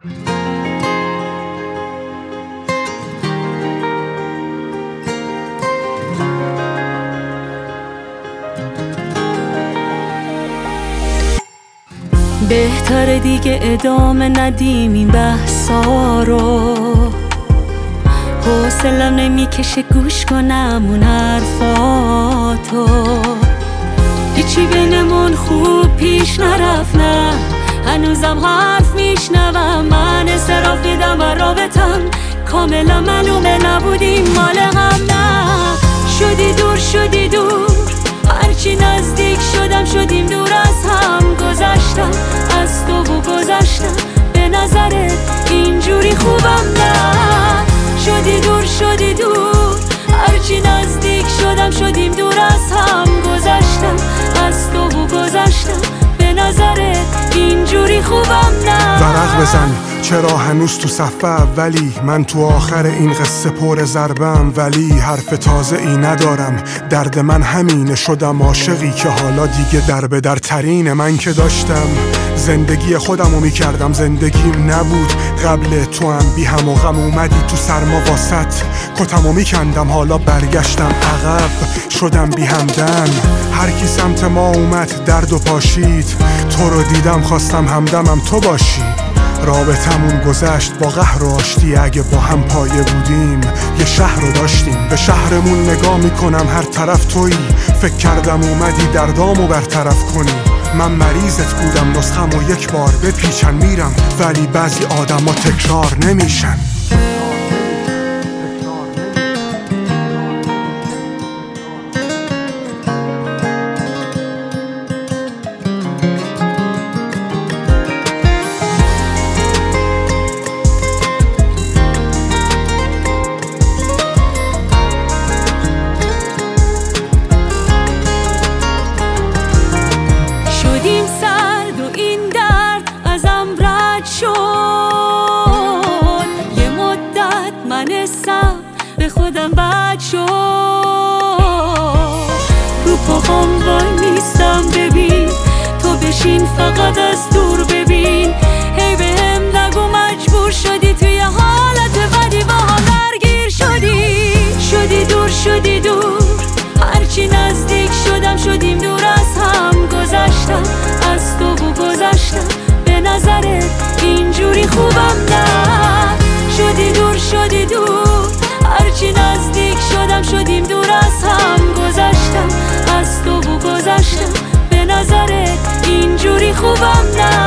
بهتره دیگه ادامه ندیم این بحثا رو، حوصلم نمیکشه گوش کنم اون حرفاتو. هیچی بینمون خوب پیش نرفت، نه هنوزم حرف میشنوم. من انصراف دیدم و رابطم کاملا معلومه نبودیم مال هم. نه شدی دور شدی دور، هرچی نزدیک شدم شدیم دور از هم. گذشتم از تو و گذشتم، به نظرت اینجوری خوبم؟ نه شدی دور شدی دور، هرچی نزدیک شدم شدیم دور از هم. گذشتم از تو و گذشتم، به نظرت اینجوری خوبم؟ نه ورق بزن چرا هنوز تو صف اولی، من تو آخر این قصه پر ضربم ولی حرف تازه ای ندارم. درد من همینه، شدم عاشقی که حالا دیگه در به در ترینه. من که داشتم زندگی خودمو میکردم، زندگیم نبود قبل تو هم بی هم و غم. اومدی تو سرما واسط کتمو میکندم، حالا برگشتم عقب شدم بی همدم. هر کی سمت ما اومد درد و پاشید، تو رو دیدم خواستم همدمم تو باشی. رابطمون گذشت با قهر و آشتی، اگه با هم پایه بودیم یه شهر رو داشتیم. به شهرمون نگاه میکنم هر طرف تویی، فکر کردم اومدی دردامو برطرف کنی. من مریضت بودم نسخمو یک بار بپیچن میرم، ولی بعضی آدما تکرار نمیشن. یه مدت من حسم به خودم بد شد، رو پاهم وای میستم ببین تو بشین فقط از دور ببین. هی به هم نگو مجبور شدی توی حالت بدی با هم درگیر شدی. شدی دور شدی دور، هرچی نزدیک شدم شدیم دور از هم. گذشتم از تو و گذشتم، به نظرت اینجوری خوبم؟ نه شدی دور شدی دور، هرچی نزدیک شدم شدیم دور از هم. گذشتم از تو و گذشتم، به نظرت اینجوری خوبم؟ نه